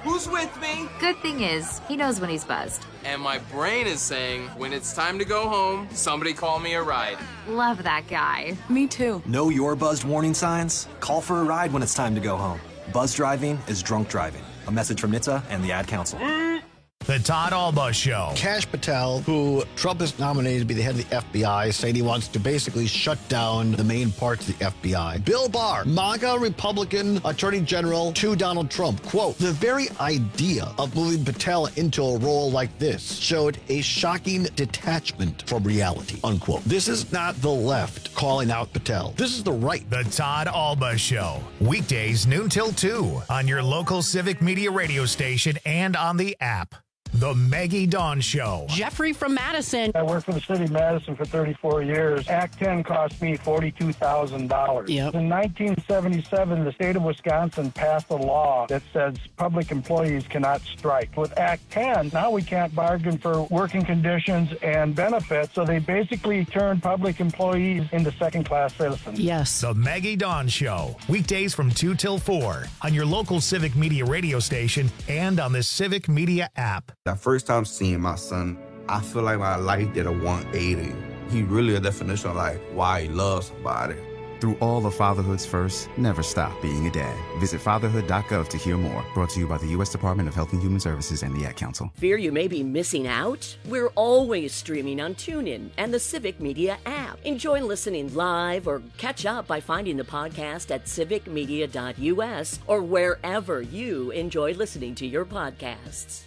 Who's with me? Good thing is, he knows when he's buzzed. And my brain is saying, when it's time to go home, somebody call me a ride. Love that guy. Me too. Know your buzzed warning signs? Call for a ride when it's time to go home. Buzz driving is drunk driving. A message from N H T S A and the Ad Council. The Todd Alba Show. Kash Patel, who Trump has nominated to be the head of the F B I, saying he wants to basically shut down the main parts of the F B I. Bill Barr, MAGA Republican Attorney General to Donald Trump. Quote, the very idea of moving Patel into a role like this showed a shocking detachment from reality, unquote. This is not the left calling out Patel. This is the right. The Todd Alba Show. Weekdays noon till two on your local Civic Media radio station and on the app. The Maggie Dawn Show. Jeffrey from Madison. I worked for the city of Madison for thirty-four years. Act ten cost me forty-two thousand dollars. Yep. In nineteen seventy-seven, the state of Wisconsin passed a law that says public employees cannot strike. With Act ten, now we can't bargain for working conditions and benefits, so they basically turned public employees into second-class citizens. Yes. The Maggie Dawn Show. Weekdays from two till four on your local Civic Media radio station and on the Civic Media app. That first time seeing my son, I feel like my life did a one eighty. He really a definition of like why he loves somebody. Through all of fatherhood's first, never stop being a dad. Visit fatherhood dot gov to hear more. Brought to you by the U S Department of Health and Human Services and the Ad Council. Fear you may be missing out? We're always streaming on TuneIn and the Civic Media app. Enjoy listening live or catch up by finding the podcast at civic media dot U S or wherever you enjoy listening to your podcasts.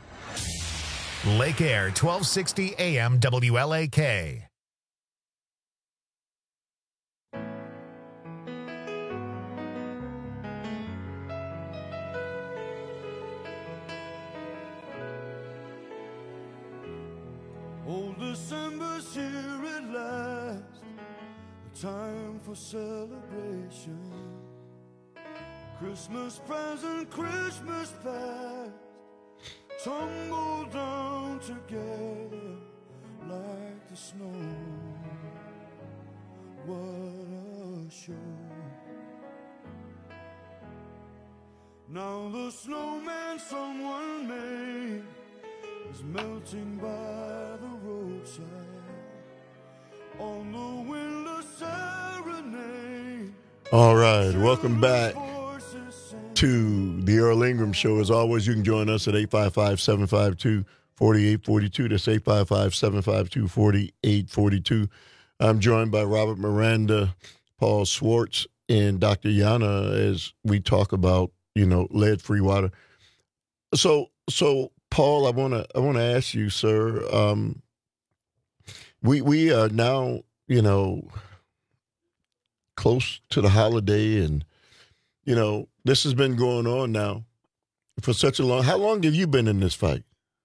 Lake Air, twelve sixty A M W L A K. Oh, December's here at last, a time for celebration. Christmas present, Christmas past, tumble down together like the snow. What a show. Now the snowman someone made is melting by the roadside. On the windless serenade. All right, welcome back to the Earl Ingram Show. As always, you can join us at eight five five, seven five two, four eight four two. That's eight five five, seven five two, four eight four two. I'm joined by Robert Miranda, Paul Swartz, and Doctor Yana as we talk about, you know, lead-free water. So, so Paul, I want to I want to ask you, sir. Um, we we are now, you know, close to the holiday, and you know, this has been going on now for such a long. How long have you been in this fight?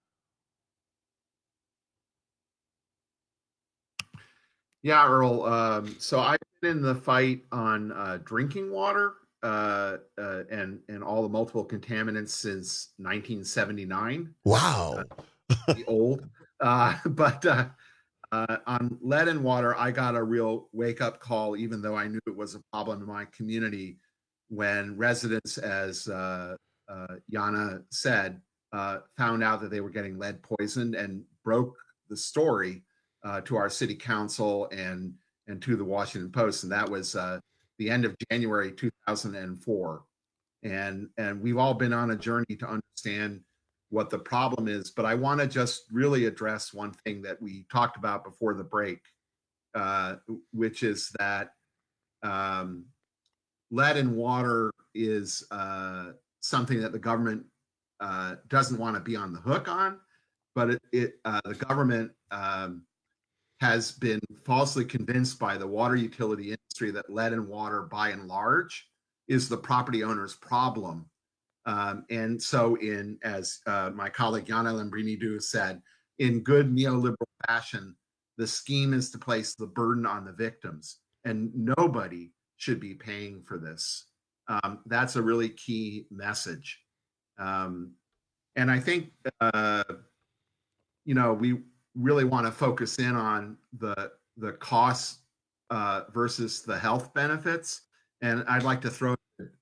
Yeah, Earl. Um, so I've been in the fight on uh, drinking water uh, uh, and and all the multiple contaminants since nineteen seventy-nine. Wow, uh, old. Uh, but uh, uh, on lead in water, I got a real wake up call, even though I knew it was a problem in my community, when residents, as uh, uh, Yana said, uh, found out that they were getting lead poisoned and broke the story uh, to our city council and and to the Washington Post, and that was uh, the end of January two thousand four. And and we've all been on a journey to understand what the problem is, but I want to just really address one thing that we talked about before the break, uh, which is that um, lead in water is uh, something that the government uh, doesn't want to be on the hook on, but it, it uh, the government um, has been falsely convinced by the water utility industry that lead in water, by and large, is the property owner's problem. Um, and so, in as uh, my colleague Yana Lambrinidou said, in good neoliberal fashion, the scheme is to place the burden on the victims, and nobody should be paying for this. Um, that's a really key message. Um, and I think, uh, you know, we really want to focus in on the the costs uh, versus the health benefits. And I'd like to throw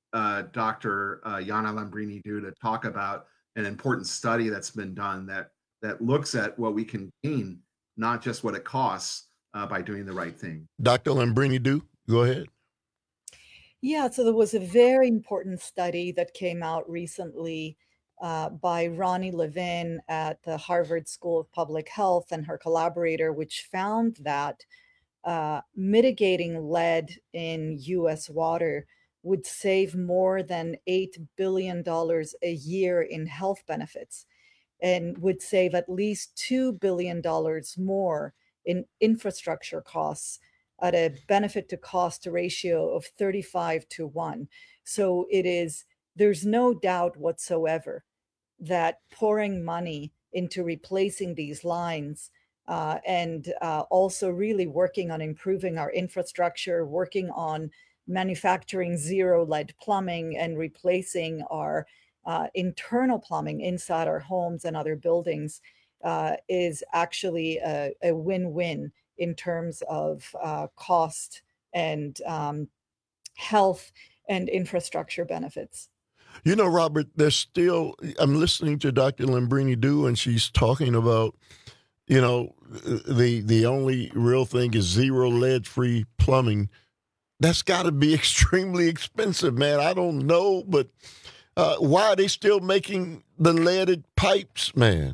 uh, Doctor Uh, Yana Lambrini do to talk about an important study that's been done that that looks at what we can gain, not just what it costs, uh, by doing the right thing. Doctor Lambrini do, go ahead. Yeah, so there was a very important study that came out recently uh, by Ronnie Levin at the Harvard School of Public Health and her collaborator, which found that uh, mitigating lead in U S water would save more than eight billion dollars a year in health benefits and would save at least two billion dollars more in infrastructure costs at a benefit to cost ratio of thirty-five to one. So it is, there's no doubt whatsoever that pouring money into replacing these lines uh, and uh, also really working on improving our infrastructure, working on manufacturing zero lead plumbing and replacing our uh, internal plumbing inside our homes and other buildings uh, is actually a, a win-win in terms of uh, cost and um, health and infrastructure benefits. You know, Robert, there's still, I'm listening to Doctor Lambrini do, and she's talking about, you know, the the only real thing is zero lead-free plumbing. That's got to be extremely expensive, man. I don't know, but uh, why are they still making the leaded pipes, man?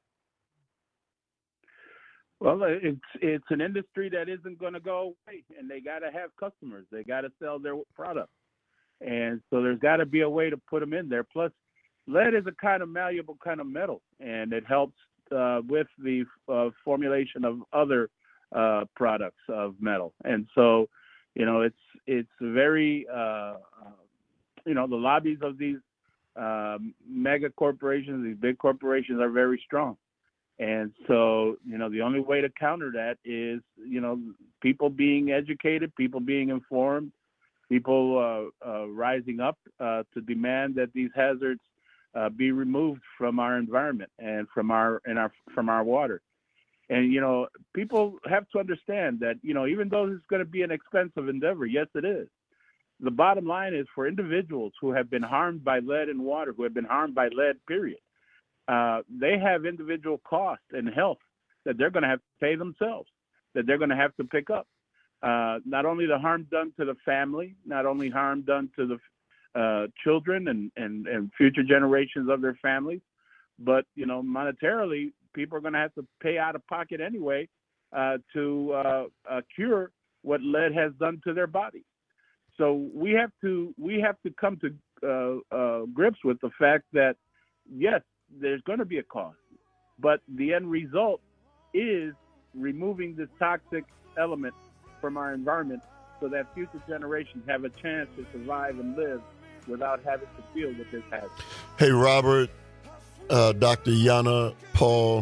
Well, it's it's an industry that isn't going to go away, and they got to have customers. They got to sell their product, and so there's got to be a way to put them in there. Plus, lead is a kind of malleable kind of metal, and it helps uh, with the uh, formulation of other uh, products of metal. And so, you know, it's it's very uh, you know, the lobbies of these uh, mega corporations, these big corporations, are very strong. And so, you know, the only way to counter that is, you know, people being educated, people being informed, people uh, uh, rising up uh, to demand that these hazards uh, be removed from our environment and from our and our from our water. And, you know, people have to understand that, you know, even though this is going to be an expensive endeavor, yes, it is. The bottom line is for individuals who have been harmed by lead in water, who have been harmed by lead, period. Uh, they have individual costs and health that they're going to have to pay themselves, that they're going to have to pick up. Uh, not only the harm done to the family, not only harm done to the uh, children and, and, and future generations of their families, but, you know, monetarily, people are going to have to pay out of pocket anyway uh, to uh, uh, cure what lead has done to their body. So we have to we have to come to uh, uh, grips with the fact that, yes, there's going to be a cost, but the end result is removing this toxic element from our environment so that future generations have a chance to survive and live without having to deal with this hazard. Hey, Robert, uh, Doctor Yana, Paul,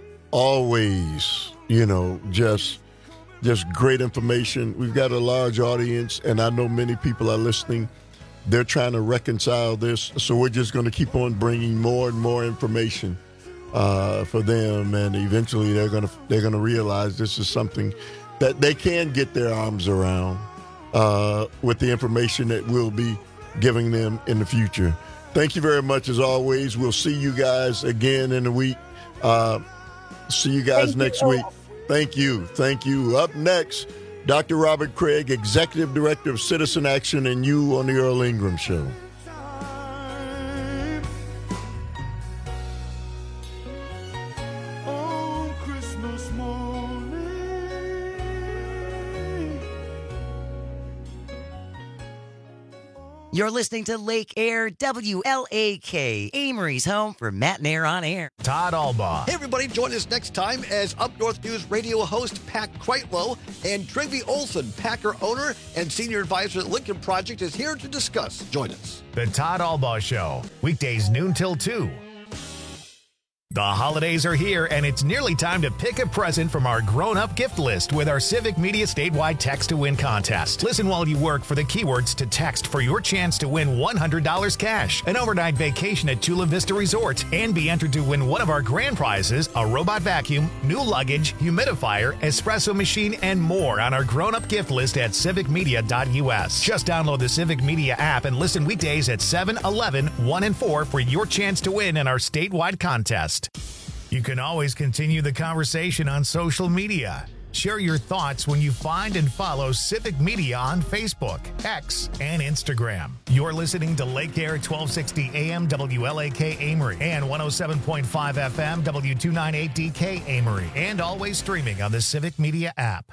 always, you know, just just great information. We've got a large audience, and I know many people are listening. They're trying to reconcile this, so we're just going to keep on bringing more and more information uh, for them, and eventually they're going to they're going to realize this is something that they can get their arms around uh, with the information that we'll be giving them in the future. Thank you very much, as always. We'll see you guys again in a week. Uh, see you guys Thank next you. week. Thank you. Thank you. Up next, Doctor Robert Craig, Executive Director of Citizen Action, and you on the Earl Ingram Show. You're listening to Lake Air, W L A K, Amory's home for Matt and Air on Air. Todd Albaugh. Hey, everybody, join us next time as Up North News radio host Pat Kreitlow and Travie Olson, Packer owner and senior advisor at Lincoln Project, is here to discuss. Join us. The Todd Albaugh Show, weekdays noon till two The holidays are here, and it's nearly time to pick a present from our grown-up gift list with our Civic Media statewide Text to Win contest. Listen while you work for the keywords to text for your chance to win one hundred dollars cash, an overnight vacation at Chula Vista Resort, and be entered to win one of our grand prizes, a robot vacuum, new luggage, humidifier, espresso machine, and more on our grown-up gift list at civic media dot u s. Just download the Civic Media app and listen weekdays at seven, eleven, one, and four for your chance to win in our statewide contest. You can always continue the conversation on social media. Share your thoughts when you find and follow Civic Media on Facebook, X, and Instagram. You're listening to Lake Air twelve sixty A M W L A K Amory and one oh seven point five F M W two ninety-eight D K Amory, and always streaming on the Civic Media app.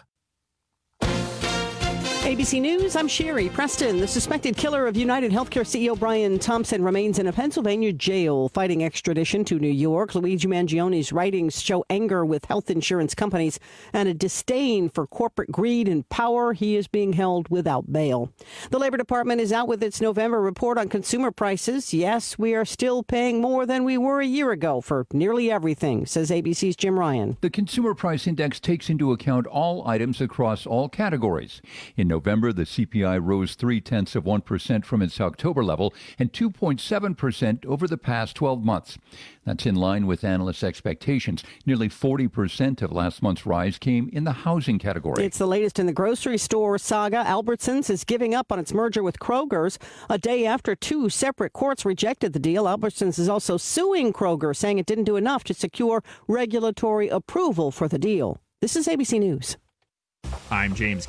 A B C News, I'm Sherry Preston. The suspected killer of United Healthcare C E O Brian Thompson remains in a Pennsylvania jail fighting extradition to New York. Luigi Mangione's writings show anger with health insurance companies and a disdain for corporate greed and power. He is being held without bail. The Labor Department is out with its November report on consumer prices. Yes, we are still paying more than we were a year ago for nearly everything, says A B C's Jim Ryan. The Consumer Price Index takes into account all items across all categories. In November, the C P I rose three-tenths of one percent from its October level and two point seven percent over the past twelve months. That's in line with analysts' expectations. Nearly forty percent of last month's rise came in the housing category. It's the latest in the grocery store saga. Albertsons is giving up on its merger with Kroger's a day after two separate courts rejected the deal. Albertsons is also suing Kroger, saying it didn't do enough to secure regulatory approval for the deal. This is A B C News. I'm James